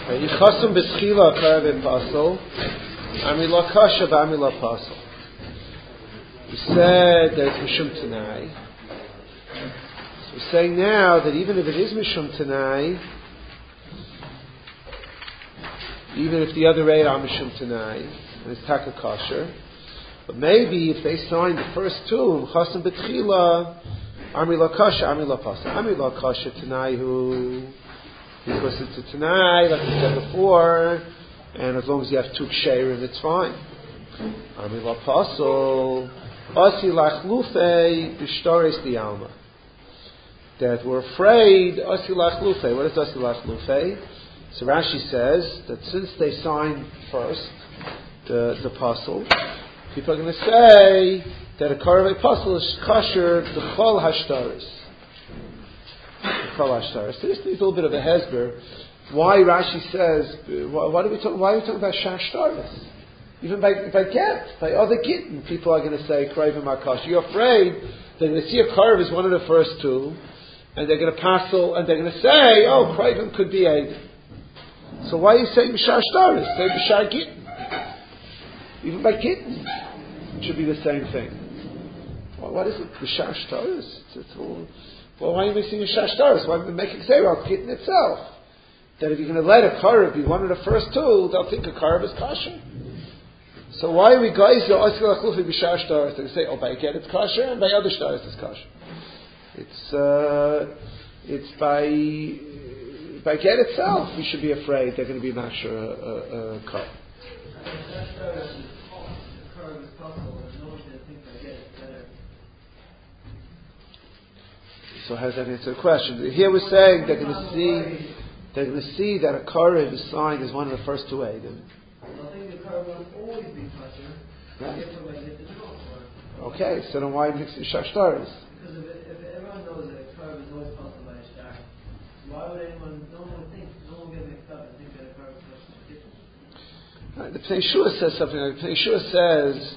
Yichasum b'schila karav pasol, amila kasha b'amila pasol. We said that it's mishum tanai. So we're saying now that even if it is mishum tanai, even if the other eight are mishum tanai, and it's taka kasher, but maybe if they sign the first two, Chasam B'tchila, Amila Kasha, Amila Pasa. Amila Kasha Tanai who, because it's a Tanai, like we said before, and as long as you have two Ksherim, it's fine. Amila Pasol, Asi Lachlufei, B'shtores the Alma. That we're afraid, Asi Lachlufei. What is Asi Lachlufei? So Rashi says that since they signed first, the Pasol, people are going to say that a Karav Apostle is kosher the Chol Hashtaris. The Chol Hashtaris. So this needs a little bit of a hesber. Why Rashi says, why are we talking about Shashtaris? Even by get, by other gittin, people are going to say Karavim are kosher. You're afraid they're going to see a Karav is one of the first two, and they're going to passel, and they're going to say, oh, Karavim could be Aid. So why are you saying Shashtaris? Say B'shar gittin. Even by gittin, it should be the same thing. Well, what is it? The shashtaris? Well, why are you mixing a shashtaris? Why are you making say about gittin itself? That if you're going to let a karav be one of the first two, they'll think a karav is kosher. So why are we guys who askil achufi b'shashtaris? They say, oh, by get it's kosher, and by other shtaris it's kosher. It's by get itself we should be afraid they're going to be mashur a karav. So how does that answer the question? Here we're saying they're going to see that a Karev is signed as one of the first two Eidim. I think the Karev will always be kosher. Okay, so then why mix the Shashtaris? Because if everyone knows that a Karev is always kosher by a shtar, why would no one get mixed up and think that a Karev is kosher? The Pnei Shua says something like the Pnei Shua says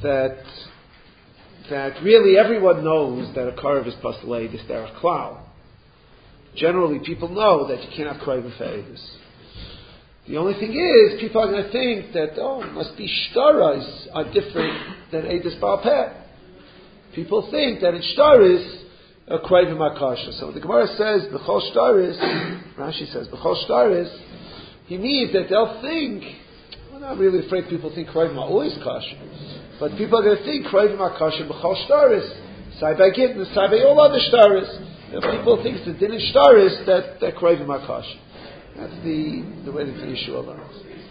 that really everyone knows that a Karev is Pasalei, this Derech Klal. Generally, people know that you can't have Karev for Eidos. The only thing is, people are going to think that, it must be Shtarais are different than Eidos Baal Peh. People think that in Shtarais, a Karev Makasha. So the Gemara says, B'chol Shtarais, Rashi says, B'chol Shtarais, he means that they'll think, we're not really afraid people think Karev are always kosher. But people are going to think Karavim are kosher b'chol shtaris, sai by gittin, sai by all other shtaris. And people think it's the din in shtaris that Karavim are kosher. That's the way the Pnei Shua learns.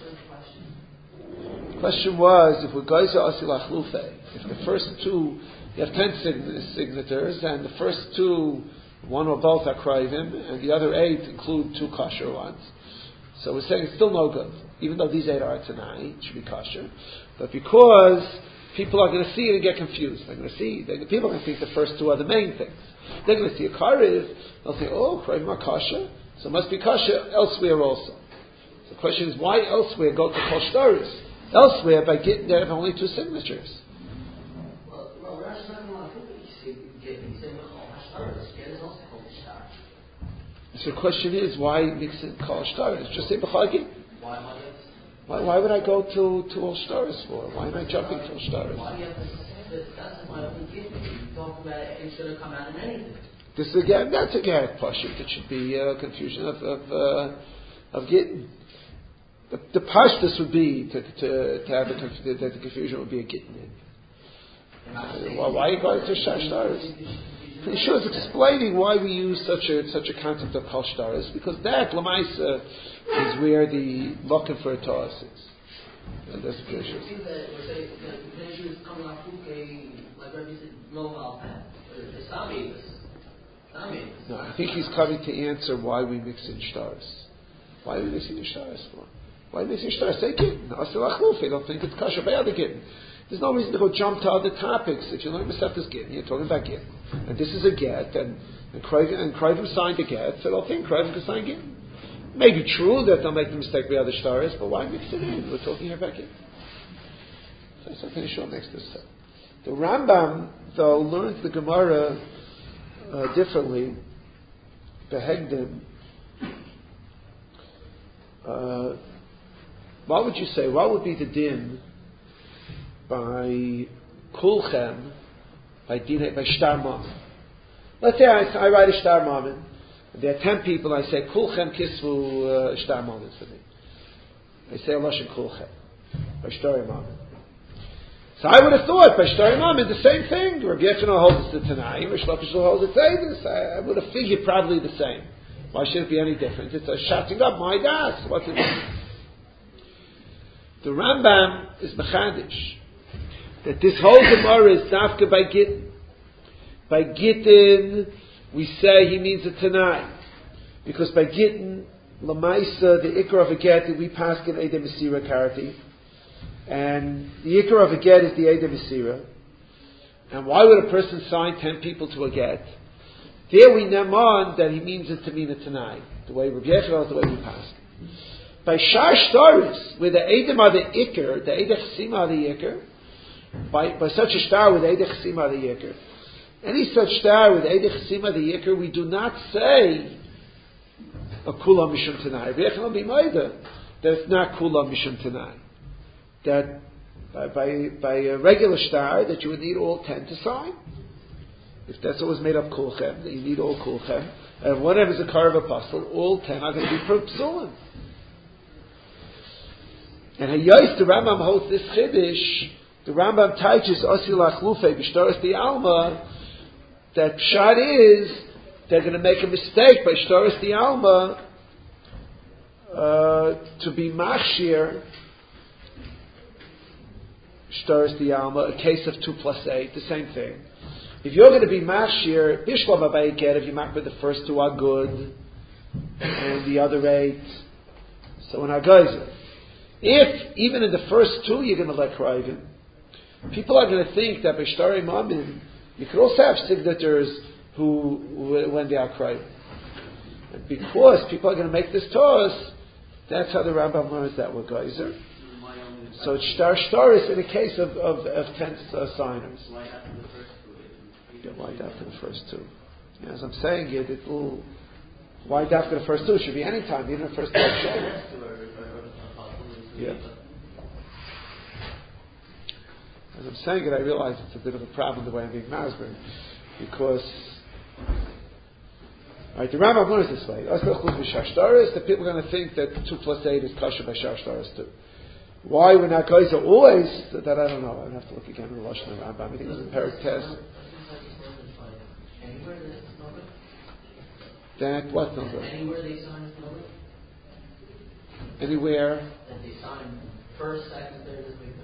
The question was, if we're guys are asil achlufe, if the first two, you have 10 signatures, and the first two, one or both are Karavim, and the other 8 include 2 kosher ones. So we're saying it's still no good, even though these 8 are tonight, it should be kosher. But because people are going to see it and get confused. People are going to think the first two are the main things. They're going to see a Karev, they'll think, oh, Karev are kosher, so it must be kosher elsewhere also. So the question is, why elsewhere go to Kol Shtaris? Elsewhere, by getting there, have only 2 signatures. Well, Rashi doesn't want to think that you say Kol Shtaris. Get is also Kol Shtaris. So the question is, why mix in Kol Shtaris? Just say B'chol Gittin. Why would I go to all Shtaris for? Why am I jumping to all Shtaris? Why do you have to say this? That's why we get it. You talk about it, it's going to come out in anything. This again, that's a Garrett Pashut. It should be confusion of Gittin. The Pashtus would be to have that the confusion would be a Gittin. Why are you going to Shtaris? He sure is explaining why we use such a concept of Kol Shtaris, because that Lamaisa is where the looking for a Taurus is. And that's the Pnei Shua. It seems that we're saying that the Pnei Shua is coming off like Rabbi said, no Baal Peh. It's Sami. No, I think he's coming to answer why we mix in Shtaris. Why are we mixing in Shtaris for? Why are we mixing Shtaris? Say Gittin. Asil Achlufi. Don't think it's kosher by other Gittin. There's no reason to go jump to other topics. If you learn Masechtas Gittin, you're talking about Gittin. And this is a get, and Krivim signed a get, so they'll think Krivim can sign Gittin. It may be true that they'll make the mistake by other shtaris, but why mix it in? We're talking about Gittin. So I'm pretty sure makes this up. The Rambam, though, learns the Gemara differently. Behegdim. what would you say? What would be the din by kulchem, by shtar mammon? Let's say I write a shtar mammon, and there are 10 people, and I say, kulchem kisvu shtar mammon for me. I say a lashon kulchem, by shtar mammon. So I would have thought, by shtar mammon, the same thing. Rabbi Yechonah holds it to Tanai, Rish Lakish holds it to Eivis. I would have figured probably the same. Why should it be any different? It's a shutting up my das. What's it? The Rambam is mechadish that this whole Gemara is dafka by Gittin. By Gittin, we say he means a Tanai, because by Gittin, Lamaisa, the Ikar of a get that we pass in Eidem Mesira Karati, and the Ikar of a get is the Eidem Mesira. And why would a person sign 10 people to a get? There we naman that he means it to mean a Tanai, the way Rabbi Yechonah is the way we pass. By Shar Shtaris, where the Eidem are the Ikar, the Eidech Chesima are the Ikar, by such a star with Eidech Chesima are the Ikar, any such star with Eidech Chesima the Ikar, we do not say a Kula Mishum Tanai. Rabbi Yechonah be Maida that it's not Kula Mishum Tanai. That by a regular star that you would need all 10 to sign. If that's what was made up kulchem, that you need all kulchem, and whatever is a car of apostle, all 10 are going to be psulim. And Hayos, the Rambam holds this chiddush. The Rambam teaches Osil Achlufe b'shtaris the Alma that pshat is they're going to make a mistake by shtaris the Alma to be machshir shtaris the Alma, a case of 2 + 8, the same thing. If you're going to be mashir, bishlam abayit get, if you mark with the first 2 are good, and the other 8, so in Hagaizer. If, even in the first 2, you're going to let Krivim, people are going to think that B'shtari Mamin, you could also have signatures who when they are Krivim. And because people are going to make this toss, that's how the Rambam learns that with Geyser. So it's shtaris in a case of 10 signers. Why after the first 2? Yeah, as I'm saying it will. Why after the first 2? It should be any time, even the first 2. Yeah. As I'm saying it, I realize it's a bit of a problem the way I'm being masber, because the Rambam learns this way. The people are going to think that 2 + 8 is kosher by shtaris too. Why we're not guys are always that I don't know. I'd have to look again in the Lashon of Rambam. I think it was in Perek Tes. That what number? Anywhere they sign is number. Anywhere. That they sign first, second, third is number.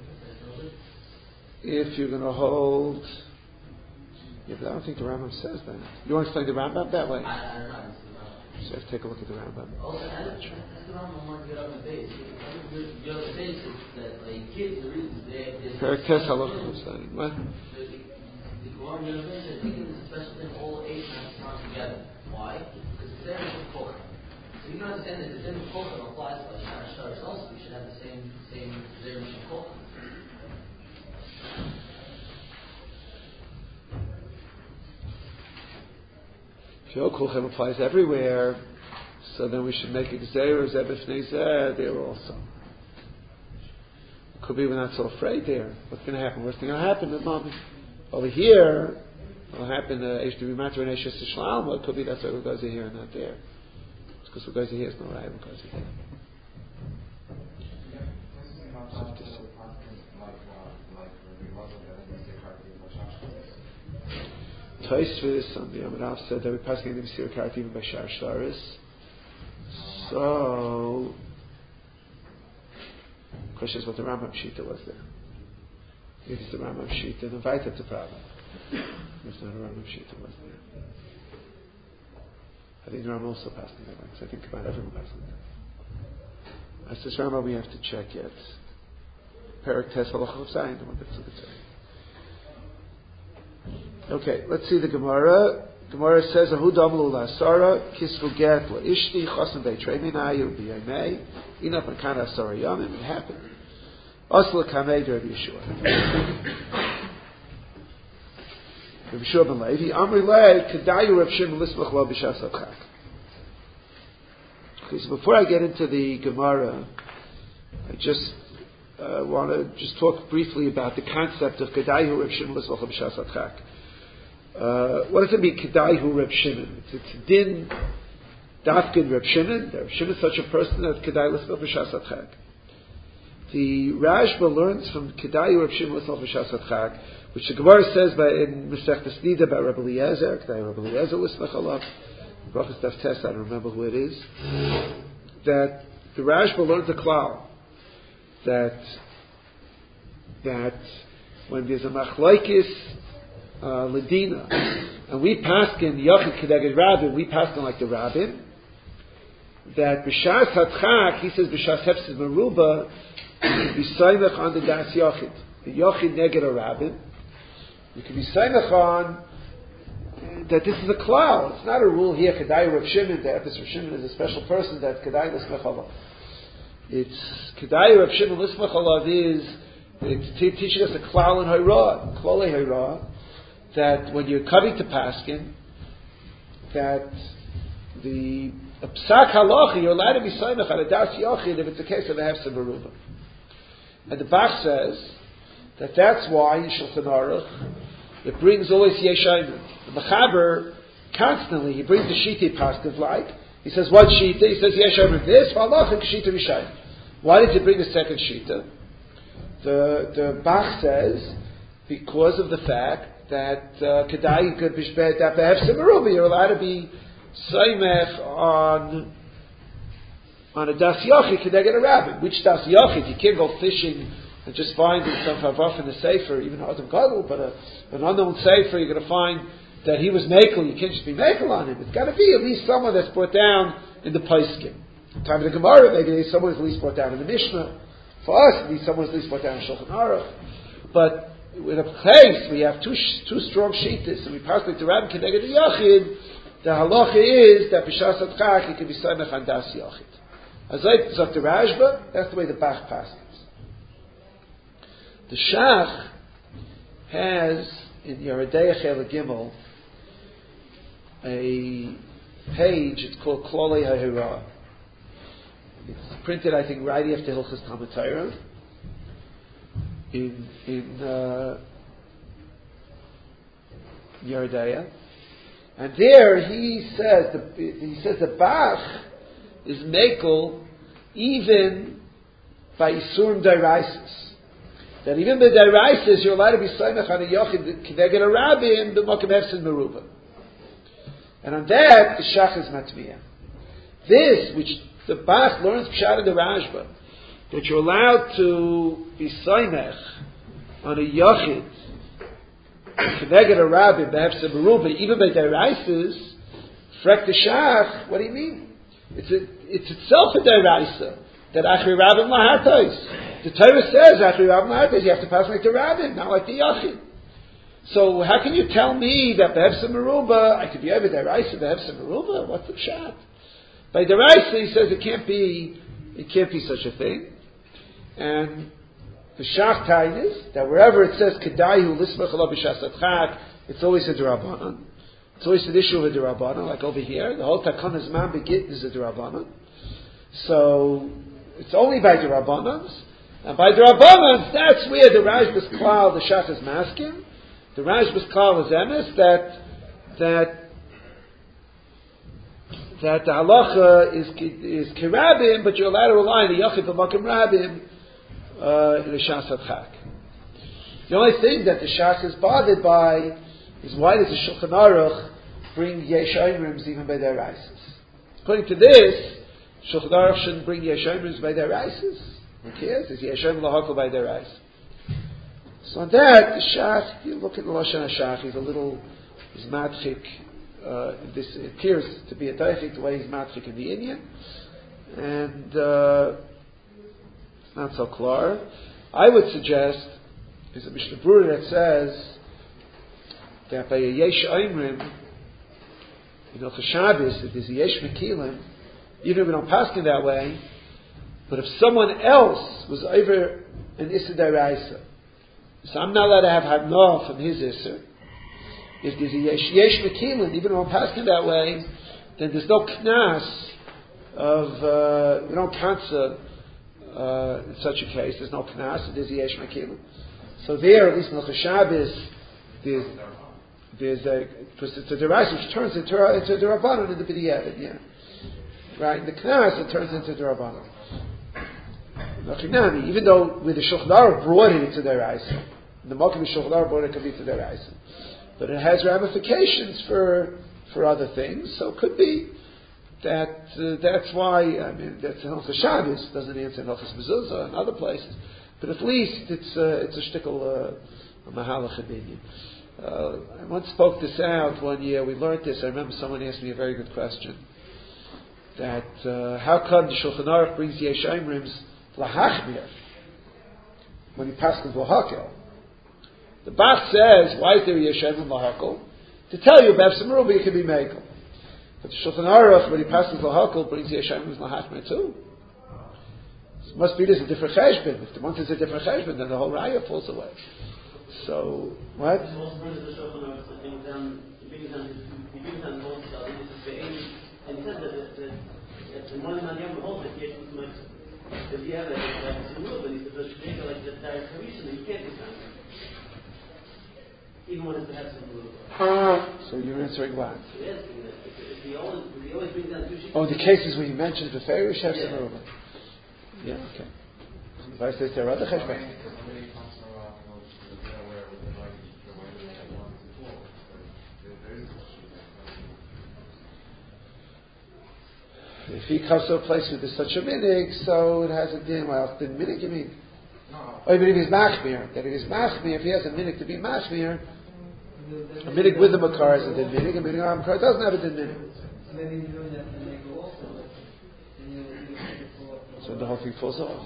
If you're going to hold, yeah, but I don't think the Rambam says that. You want to explain the Rambam that way? I don't know. So let's take a look at the Rambam. Also, that's the Rambam want to get on the base. Get on the base is that like kids, the reason they. Perek Tes halacha saying what? I think it's a special thing, all 8 have to come together. Why? Because it's there in the Koch. So you can understand that the Din of Koch applies to Shtaris also. We should have the same there in Koch. If your Kulchem applies everywhere, so then we should make a Gzeir, Zebef Nezer there also. It could be we're not so afraid there. What's going to happen? What's going to happen at moment? Over here, it'll happen Eish to be Matra and Eish to Shlalma. It could be that's why we guys are here and not there. It's because we guys are here is no right, we guys are here. Taisvis on the Amarav said that we pass in the Mesira Karat even by Shar Shtaris. So, the question is what the Rambam Shita was there. If it's the Rambam Shita, then invite it's a problem. If it's not a Rambam Shita, was there? I think the Rambam also passed in that way, because I think about everyone passed in that. As this Rambam we have to check yet. Perek Tes Halacha of Zayin, the one that's a good saying. Okay, let's see the Gemara. Gemara says, "Ahu damlu la'asara kisvu get la'ishti chasam beitrei minayu b'yamei inaf makana asara yamim." It happened. Asla kamei Rabbi Yeshua. Rabbi Yeshua ben Levi Amri lei kedayu Rav Shimon lismach lo b'shas abchak. Okay, so before I get into the Gemara, I just want to just talk briefly about the concept of Kedaihu Reb Shimon L'Smocha B'Shas Adchak. What does it mean, Kedaihu Reb Shimon? It's din Dafkin Reb Shimon. Reb Shimon is such a person that Kedai L'Smocha B'Shas Adchak. The Rashba learns from Kedaihu Reb Shimon L'Smocha B'Shas Adchak, which the Gemara says in Masechtas Nida about Rebbe Eliezer, Kedaihu Rebbe Eliezer L'Smocha Alav, Brachas Daf Tes, I don't remember who it is, that the Rashba learns a klal, that when there's a machlaikis ledina, and we paskin yachid kedeged rabbin, we paskin like the rabbin, that b'shas hadchak, he says b'shas hefsid meruba, be saimach on the das yachid, the yachid neged a rabbin. You can be saimach on that this is a klal. It's not a rule here. Kedai Reb Shimon, that this Reb Shimon is a special person that kedai l'smech alav. It's Kedai Reb Shimon L'Smocha Alav it's teaching us a klal and hayrah, klal and hayrah, that when you're coming to paskin, that the psak halacha, you're allowed to be saimach on a das yachid if it's a case of a hefsed meruba. And the Bach says that that's why in Shulchan Aruch it brings always yeshayim. The Mechaber constantly he brings the shita paskin like. He says, what shita? He says, yeshayim this, halacha shita rishayim. Why did he bring the second shita? The Bach says because of the fact that kedai could be that behefsed meruba, you're allowed to be saimech on a das yachid kedeged a rabbin. Which das yachid? You can't go fishing and just find some havaf in the sefer, even Adam Gadol, but an unknown sefer you're going to find that he was mekel. You can't just be mekel on him. It's got to be at least someone that's brought down in the Paiskim. Time of the Gemara, maybe someone is at least brought down in the Mishnah. For us, maybe someone is at least brought down in Shulchan Aruch. But in a place we have two strong shittas, and we pass like the Rabbi Kedeged the Yachid, the halacha is that b'shas adchak it can be saimach on das Yachid. As I said the Rashba, that's the way the Bach passes. The Shach has in Yeridei Chel Gimel a page. It's called Klolei HaHirah. It's printed, I think, right after Hilchos Talmud Torah in Yeridei, and there he says the Bach is mekel even by Isurim Dairaisis. That even by Dairaisis you're allowed to be saimach on a yachid kedeged a rabbin b'makom hefsed meruba. And on that the Shach is matmiyah. This which the Bach learns pshat in the Rashba, that you're allowed to be saimach on a yachid kedeged a rabbin b'hefsed meruba even by Dairaisis. Frek the Shach, what do you mean? It's itself a deraisa that achri rabbin lahatos. The Torah says achri rabbin lahatos. You have to pass like the rabbin, not like the yachid. So how can you tell me that behefsed meruba I could be over deraisa behefsed meruba? What's the pshat? By deraisa he says it can't be such a thing. And the Shach Tainis that wherever it says kedaihu l'smech alav b'shas adchak, it's always a derabanan. It's always an issue of a derabbanan, like over here. The whole takon zman begit is a derabbanan. So it's only by derabbanans, and by derabbanans that's where the Rashba's klal, the Shach is masking. The Rashba's klal is emes that the halacha is kirabim, but you're allowed to rely on the yachid b'makom rabbim in the shas adchak. The only thing that the Shach is bothered by is why does the Shulchan Aruch bring yesh oimrims even by their rises? According to this, Shulchan Aruch shouldn't bring yesh oimrims by their rises. Who cares? Is yesh oimrim lahakol by their rise? So on that, the Shach, you look at the Lashon HaShach, he's matchik. This appears to be a taichik the way he's matchik in the Indian, and it's not so clear. I would suggest there's a Mishnah Berurah that says that by a yesh oimrim, for Shabbos, if there's a yesh mekilim, even if we don't pass it that way, but if someone else was over an Issa Daraisa, so I'm not allowed to have Hanah from his Issa. If there's a yesh mekilim, even if I'm passing that way, then there's no knas of we don't cancel in such a case. There's no knas. There's yesh makilim. So there, at least in the Shabbos, there's a derisa which turns into the rabbanon in the b'diavad. Yeah, right. In the knas, it turns into the rabbanon. Even though with the Shulchan Aruch brought it into the derisa, the Malkim Shulchan Aruch brought it to the derisa, but it has ramifications for other things. So it could be that that's why. I mean, that's Hilchos Shabbos doesn't answer Hilchos Mezuzah and other places, but at least it's a shtickle a mahalach opinion. I once spoke this out one year. We learned this. I remember someone asked me a very good question. That how come the Shulchan Aruch brings Yesh Omrim's lahachmir when he passes lahakel? The Bach says, why is there Yesh Omrim lahakel? To tell you, B'efsim Ruba, you can be mekel. But the Shulchan Aruch, when he passes lahakel, brings Yesh Omrim's lahachmir too. It must be there's a different cheshbon. If the one is a different cheshbon, then the whole raya falls away. So, what? And he said that the one man young holds it, if you have a move and he's supposed to make it like the direct solution, you can't do that. Even when it's the head of So you're answering what? Yes, if he always brings down two sheets. Oh, the cases where you mentioned the Ferish have some over. Yeah, okay. If I say there are other cheshbon. If he comes to a place where there's such a minig, so it has a din. Well, the minig you mean? Or even if he's machmir, that if he's machmir, if he has a minig to be machmir, a minig with the makar is a din minig, a minig without makar doesn't have a din minig. Maybe you're doing that to make it also. So the whole thing falls off.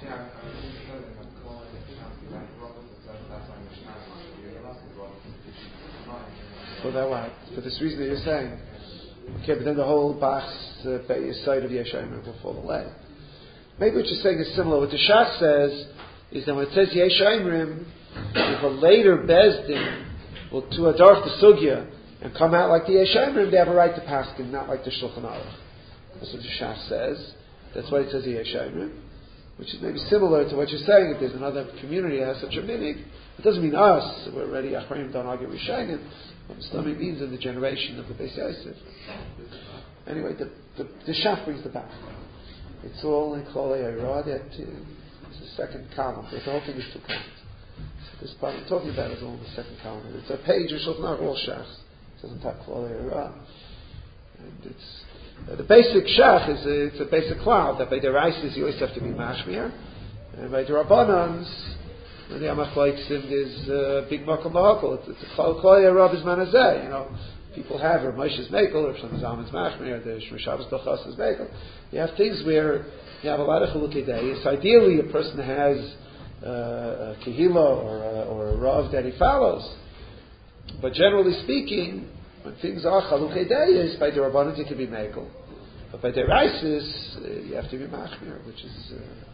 For that why? For this reason that you're saying. Okay, but then the whole Bach's side of Yesh Omrim will fall away. Maybe what you're saying is similar. What the Shach says is that when it says Yesh Omrim, if a later Bezdin will to adarf the Sugya and come out like the Yesh Omrim, they have a right to paskin, not like the Shulchan Aruch. That's what the Shach says. That's why it says Yesh Omrim, which is maybe similar to what you're saying. If there's another community that has such a minig, it doesn't mean us. We're already Achraim, don't argue with Shainim. What Islamic means in the generation of the Beis Yosef. Anyway, the Shach brings the back. It's all in Klolei Eirah. It's the second column. The whole thing is two columns. So this part I'm talking about is all in the second column. It's a page of Shulchan Aruch, all Shachs. It doesn't have Klolei Eirah. And it's the basic Shach is it's a basic cloud that by the Reises you always have to be mashmir, and by the Rabbanans. When the Amachlaiksim is a big makom lahakol. It's a Klolei Eirah is manazeh. You know, people have Moshe's mekel, or Shlomo Zalman's machmir, the Shabbos Dochas is mekel. You have things where you have a lot of chilukei deis. Ideally, a person has a kehila or a rav that he follows. But generally speaking, when things are chalukei deis, by the Rabbanon it can be mekel. But by the Reises, you have to be machmir, which is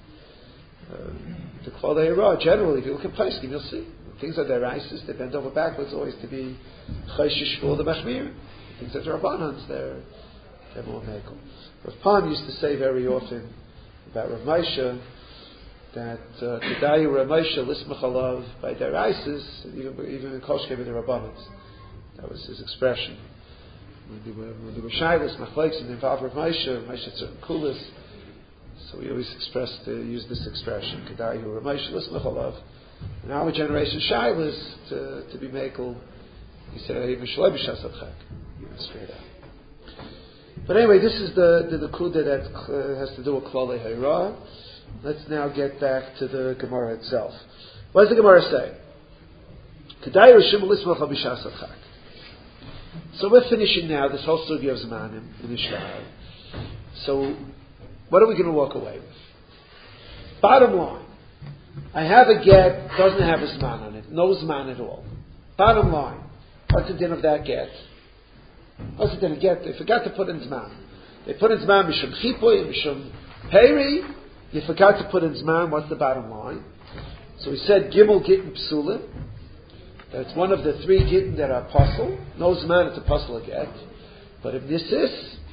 the Klolei Eirah. Generally, if you look at Pesachim, you'll see things are their Reises. They bend over backwards always to be chayshish for the machmir. Things that are Rabbanans, they're more mekel. Rav Pan used to say very often about Rav Moshe that Kedayu Rav Moshe lismach alav by their Reises, even in Koshke with the Rabbanans. That was his expression. When they were shaylas machlokes and involved Rav Moshe had certain kulas. So we always use this expression, Kedayu Rav Moshe lismach alav. In our generation, shaylas to be mekel, he said even shloi b'shas adchak, even straight out. But anyway, this is the kuda that has to do with Klolei Eirah. Let's now get back to the Gemara itself. What does the Gemara say? Kedayu Rishim lismach b'shas adchak. So we're finishing now this whole sugya of Zmanim in Ishmael. So what are we going to walk away with? Bottom line, I have a get, doesn't have a Zman on it, no Zman at all. Bottom line, what's the din of that get? What's the din of get? They forgot to put in Zman. They put in Zman Mishum Chipoy, Mishum Peri. You forgot to put in Zman. What's the bottom line? So we said Gimel Gittin Psulim. That's one of the three Gittin that are apostle. No Zman, it's apostle a get. But if this is,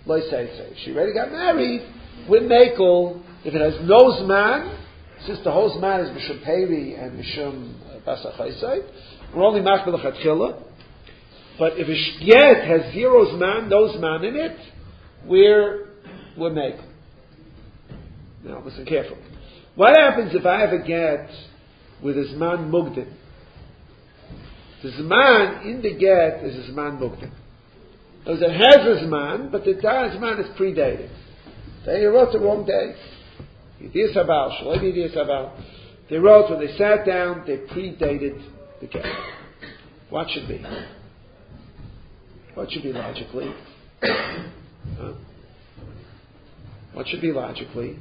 Lo Seitzei. She already got married with Mekel. If it has no Zman, since the whole Zman is Mishum Peri and Mishum Basachaisai, we're only Machbel Chatchila. But if a get has zero Zman, no Zman in it, we're Mekel. Now, listen carefully. What happens if I have a get with a Zman Mugdim? The Zman in the get is a Zman Mugdim. Because it has a Zman, but the Zman is predated. They wrote the wrong day. Yidiyas Habal, Shalom Yidiyas Habal. They wrote, when they sat down, they predated the get. What should be? What should be logically? What should be logically?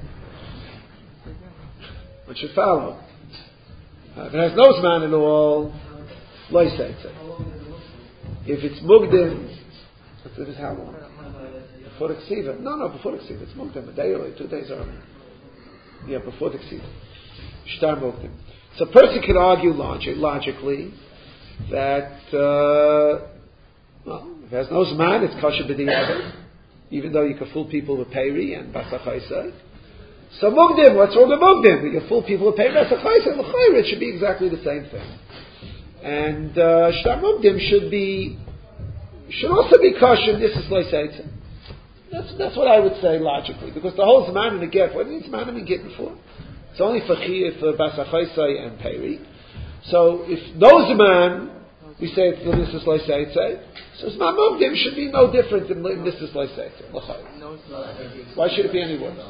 What should follow? If it has no Zman at all, Lo Seitzei. If it's Mugdim, it is how long? Before the Ksiva. No, before the Ksiva. It's Mugdim. A day early, 2 days early. Yeah, before the Ksiva. Shtar Mugdim. So a person can argue logically that, if it has no Zman, it's Kosher B'diavad, even though you can fool people with Peri and Basachaisai. So Mugdim, what's wrong with Mugdim? You can fool people with Peri and Basachaisai. L'chayr, it should be exactly the same thing. And Shtar Mugdim should also be kosher. This is Lo Seitzei. That's what I would say logically, because the whole Zman in the get, what is Zman in getting for? It's only for Basachaisai and Peri. So if no Zman, we say it's this is Lo Seitzei. So Zman Mugdim should be no different than this is Lo Seitzei. Why should it be any worse?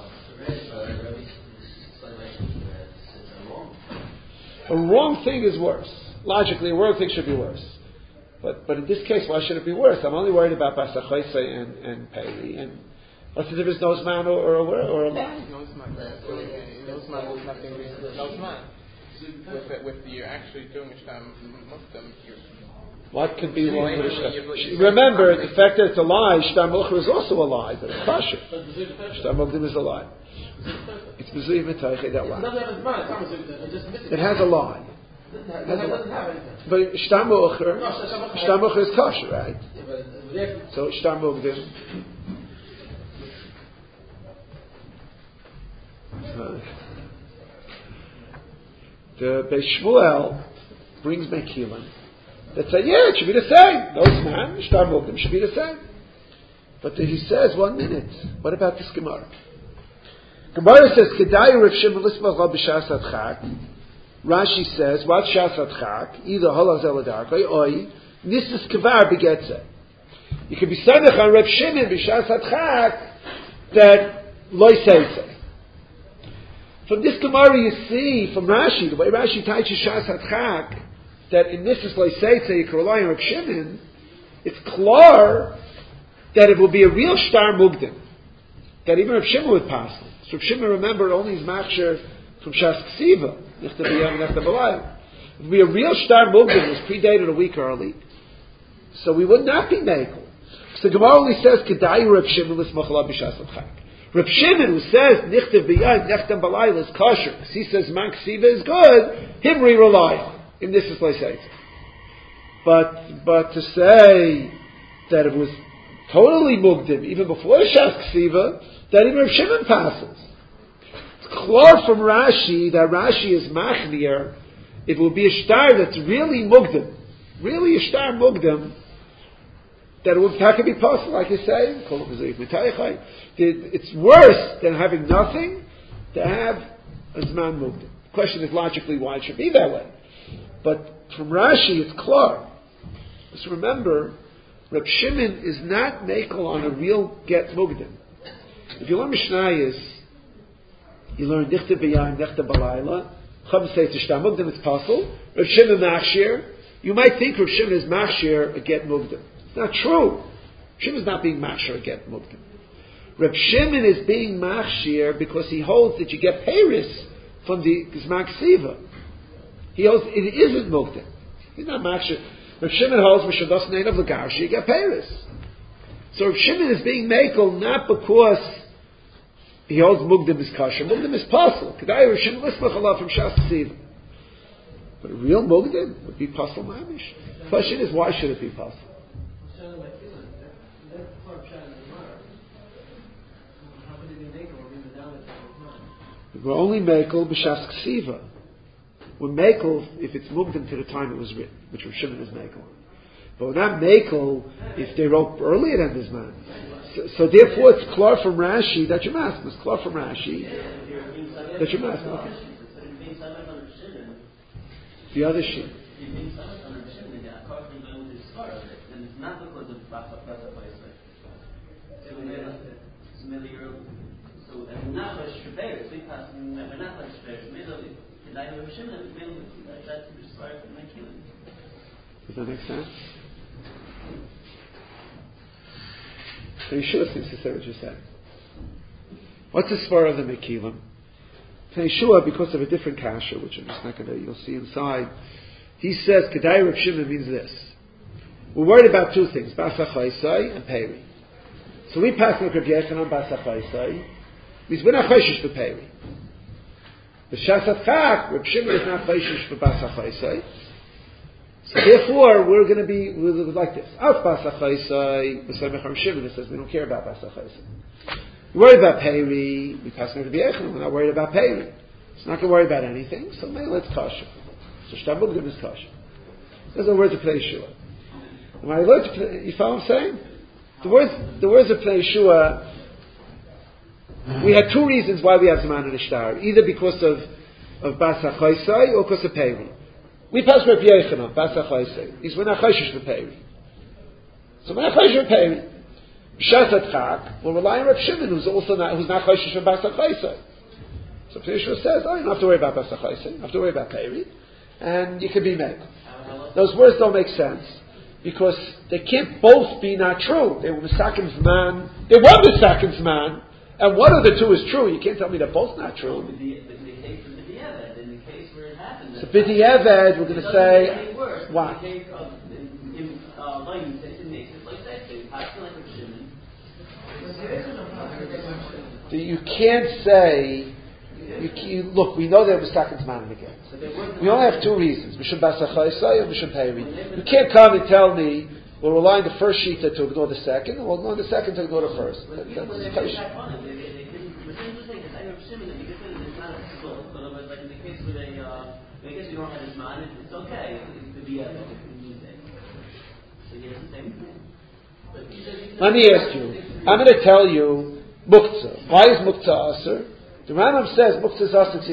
A wrong thing is worse. Logically, a wrong thing should be worse. But in this case, why should it be worse? I'm only worried about Basachaisai and Peri. And what's the difference? No Zman or a lie? No Zman. No Zman is nothing. No Zman. With you're actually doing a Shtar Mugdim. What could be wrong with a Shtar? Remember, the fact that it's a lie, Shtar Mugdim is also a lie, but it's kosher. Shtar Mugdim is a lie. It's Mezuyah V'Tayche, that lie. It has a lie. But Shtar Mugdim is kosher, right? So Shtar Mugdim. The Beis Shmuel brings Mekilim that say, yeah, it should be the same. No Zman, Shtar Mugdim should be the same. But then he says, 1 minute, what about this Gemara? Gemara says, Kedai Rav Shimon Lismach Lo B'Shas Adchak. Rashi says, what Shas Adchak? Either Holazel Adarkoi, Oi, Nisus Kavar Begetze. You can be Sadach on Rav Shimon B'Shas Adchak that Lo Seitzei. From this Gemara you see, from Rashi, the way Rashi teaches Shas Adchak, that in Nisus Lo Seitzei you can rely on Rav Shimon, it's clear that it will be a real Shtar Mugdim. That even Rav Shimon would pass it. So Rav Shimon, remember, only is Machsher from Shas Ksiva. It would be a real Shtar Mugdim, was predated a week early. So we would not be Mekel. So the Gemara only says, Kedai Rav Shimon Lismach Lo B'Shas Adchak. Rav Shimon, who says, Nichtav B'Yad, Nechtam Balayla is kosher, because he says, Man Ksiva is good, him we rely on. In this is Lo Seitzei. But to say that it was totally Mugdim, even before the Shas Ksiva, that even Rav Shimon passes. It's clear from Rashi that Rashi is Machmir, it will be a Shtar that's really Mugdim. Really a Shtar Mugdim, that it would have to be possible, like you say. It's worse than having nothing to have a Zman Mugdim. The question is logically why it should be that way. But from Rashi, it's clear. Just remember, Reb Shimon is not Mekel on a real get Mugdim. If you learn Mishnayos, you learn Dichta B'Yayim, Dichta B'Layla, Chum says to Shtar Mugdim, it's possible. Reb Shimon Machshir, you might think Reb Shimon is Machshir a get Mugdim. It's not true. Reb Shimon is not being Machshir a get Mugdim. Reb Shimon is being Machshir because he holds that you get Paris from the Zman Ksiva. He holds it isn't Mugdim. He's not Machshir. Reb Shimon holds Mishadas Nein of Lagarshi, you get Paris. So Reb Shimon is being Mekel not because he holds Mugdim is kosher. Mugdim is possible. Kedai Reb Shimon Lismach Allah from Shas Ksiva. But a real Mugdim would be possible mamish. The question is, why should it be possible? We're only mekel b'shas ksiva. We're mekel if it's mugdim to the time it was written, which Rav Shimon is mekel. But we're not mekel if they wrote earlier than this man. So therefore it's klar from Rashi that you're masking. It's klar from Rashi that you're masking. Okay. The other sheet. Does that make sense? So Yeshua seems to say what you said. What's the svara of the Mekilim? Yeshua, because of a different kasha, which I'm just not going to, you'll see inside, he says, Kedai Rav Shimon means this. We're worried about two things, Basa Chaisai and Peri. So we pass like Rav Yechanan Basa Chaisai, means we're not Chaishish for Peri. The Shasat Chak, Rav Shimon is not Chaishish for Basa Chaisai. So therefore, we're going to be like this. Out Basa Chaisai, B'Samech Rav Shimon, it says we don't care about Basa Chaisai. We're worried about Peri, we pass like Rav Yechanan, we're not worried about Peri. It's not going to worry about anything, so maybe let's kasha. So Shtabugdim is kasha. There's no word to play Yeshua. And when I learned to play, you follow what I'm saying? The words of play Yeshua, we had two reasons why we have Zman and Ishtar. Either because of Basa Chaisai or because of Peri. We pass Rav Yechanan, Basa Chaisai. We're not Chaishish for Peri. So we're not Chaishish for Peri. Shasat Chak, we'll rely on Rav Shimon, who's not Chaishish for Basa Chaisai. So Yeshua says, you don't have to worry about Basa Chaisai, you don't have to worry about Peri, and you can be made. Those words don't make sense, because they can't both be not true. They were Misakin's man, they were Misakin's man, and one of the two is true. You can't tell me they're both not true. So B'di Eved, we're going to say, what? You can't say, look, we know there was second man again. We only have two reasons. Mishum Basa Chaisai or Mishum Peri. You can't come and tell me, we'll rely on the first shita to ignore the second, and we'll ignore the second to ignore the first. Let me ask you. I'm going to tell you Muktzah. Why is Muktzah Aser? The Rambam says Muktzah is Aser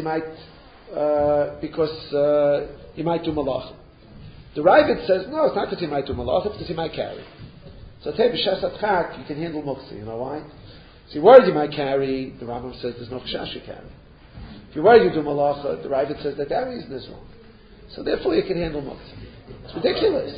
because he might do Malach. The Ravid says no, it's not because he might do Malach, it's because he might carry. So tell you, B'Shasat Chak, you can handle Muktzah. You know why? So you're worried you might carry. The Rambam says there's no Chashash you carry. If you're worried you do Malacha, the Ravid says that reason is wrong. So therefore you can handle Muktzah. It's ridiculous.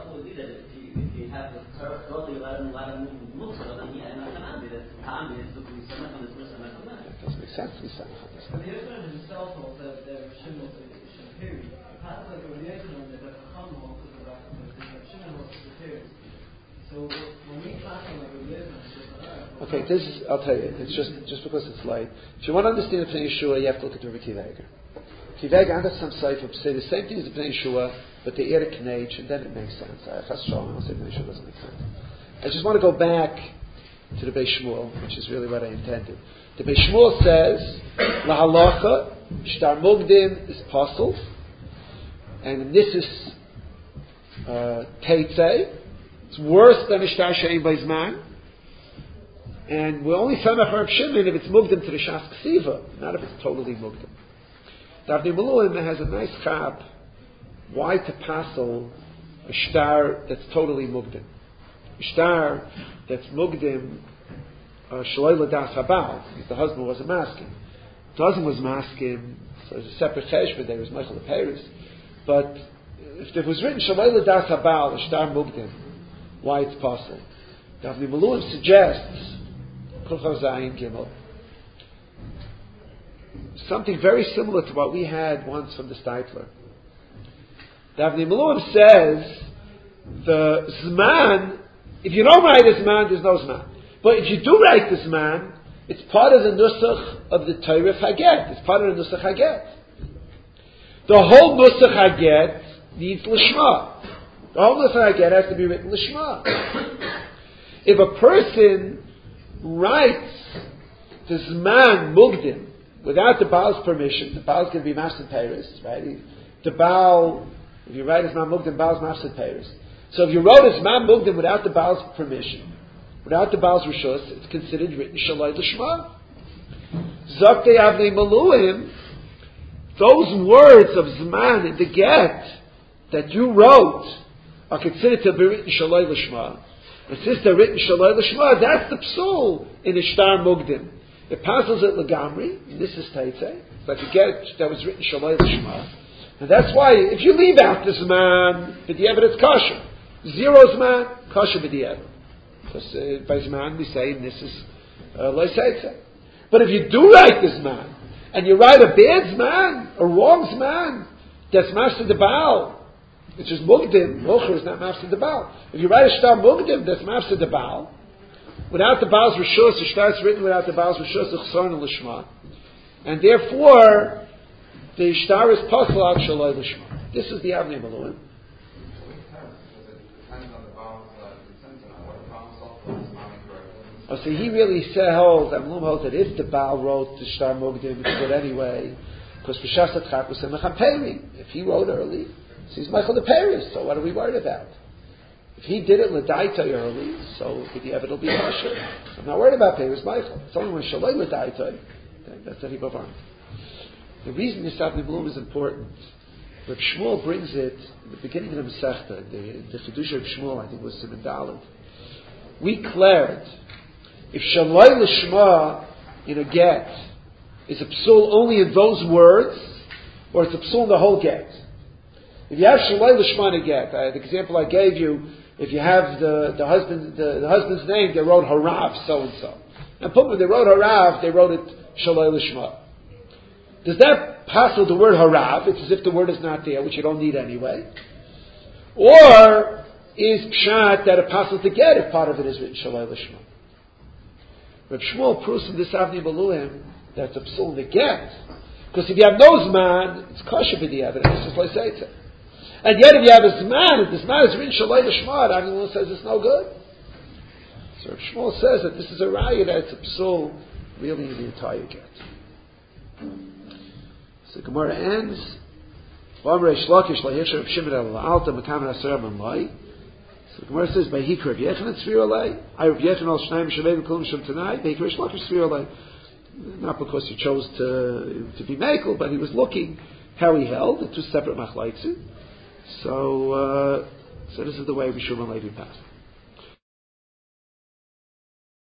That doesn't make sense to be saying that. The Yeshua himself holds that Shimon is Shapiri. Perhaps like a Yeshua that the Chacham holds that Shimon holds Shapiri. So when we talk about a Yeshua, okay, this is, I'll tell you, it's just because it's light. If you want to understand the Pnei Yeshua, you have to look at the Kiva Eger. Kiva Eger and some Seifim say the same thing as the Pnei Yeshua, but they add a knage, and then it makes sense. Chas Shalom, I'll say Pnei Yeshua doesn't make sense. I just want to go back to the Beis Shmuel, which is really what I intended. The Beis Shmuel says, La halacha, shtar mugdim is pasul, and this is teitzei. It's worse than a shtar she'ein b'zman. And we're only samach Rav Shimon if it's mugdim to the shas ksiva, not if it's totally mugdim. The Avnei Miluim has a nice chab, why to pasul a shtar that's totally mugdim. Shtar that's mugdim shaloi l'das habal, because the husband wasn't masking. The husband was masking, so there's a separate cheshbon, there was Michael the Paris. But if it was written shaloi l'das habal, a shtar mugdim, why it's possible? The Avnei Miluim suggests Kulchav Zayin Gimel, something very similar to what we had once from the Steipler. The Avnei Miluim says the Zman, if you don't write a Zman, there's no Zman. But if you do write the Zman, it's part of the Nusach of the Torah Haget. It's part of the Nusach Haget. The whole Nusach Haget needs Lishma. The whole Nusach Haget has to be written Lishma. If a person writes the Zman Mugdim without the Baal's permission, the Baal's going to be Mafsid Peiros, right? The Baal, if you write as Man Mugdim, Baal's Mafsid Peiros. So if you wrote as Man Mugdim without the Baal's permission, without the Baal's Rishus, it's considered written Shalai L'Shma. Zakte Avnei Maluim, those words of Zman in the get that you wrote are considered to be written Shalai L'Shma. And since they're written Shalai L'Shma, that's the psul in Ishtar Mugdim. It passes it Lagamri, and this is Taitzei. It's like a get that was written Shalai L'Shma. And that's why, if you leave out the Zman, B'diavad it's kosher. Zero Zman, kosher B'diavad. Because by Zman we say, this is Lo Taitzei. But if you do write the Zman, and you write a bad Zman, a wrong Zman, that's Mafsid the Baal, which is Mugdim, Mocher is not Mafsid the Baal. If you write a Shtar Mugdim, that's Mafsid the Baal, without the Baal's Rishus, the Shtar is written without the Baal's Rishus, the Chesron and Lishma. And therefore, the Shtar is Pasal Al Shalai Lishma. This is the Avnei Maluim. Oh, so he really holds, Amlum holds that if the Baal wrote the Shtar Mugdim, it's good anyway, because B'shas HaTchak was Semach HaPeri. If he wrote early, so he's Michael the Paris, so what are we worried about? If he did it L'Daitoi early, so it'll be kosher. I'm not worried about Paris Michael. It's only when Shalai L'Daitoi, that's that he Bavarn. The reason this Avnei Maluim is important, Reb Shmuel brings it in the beginning of the Masechta, the Chidush of Shmuel, I think it was Siman Daled. We declared, if Shalai L'Shma in a get is a psul only in those words, or it's a psul in the whole get. If you have Shalai L'Shma in a get, the example I gave you, if you have the husband's name, they wrote Harav so and so. And when they wrote Harav, they wrote it Shalai L'Shma. Does that passel the word Harav? It's as if the word is not there, which you don't need anyway. Or is Pshat that a passel to get if part of it is written Shalai L'Shma? Reb Shmuel proves from this Avnei Maluim that it's a psul in the get. Because if you have no Zman, it's kosher b'diavad, and it's just like Seitzer. And yet if you have a Zman, if the Zman is written Shalai L'Shma, Avnei Maluim says it's no good. So Reb Shmuel says that this is a raya that it's a psul really in the entire get. So Gemara ends. So Gemara says, by Hikra Rav Yechanan Tzvir Alei, I Rav Yechanan al Shnayim Shavei V'Kulim Shem Tanai, by Hikra Rish Lakish Tzvir Alei. Not because he chose to be Mekel, but he was looking how he held the two separate machlaitzim. So this is the way Rishon Levi passed.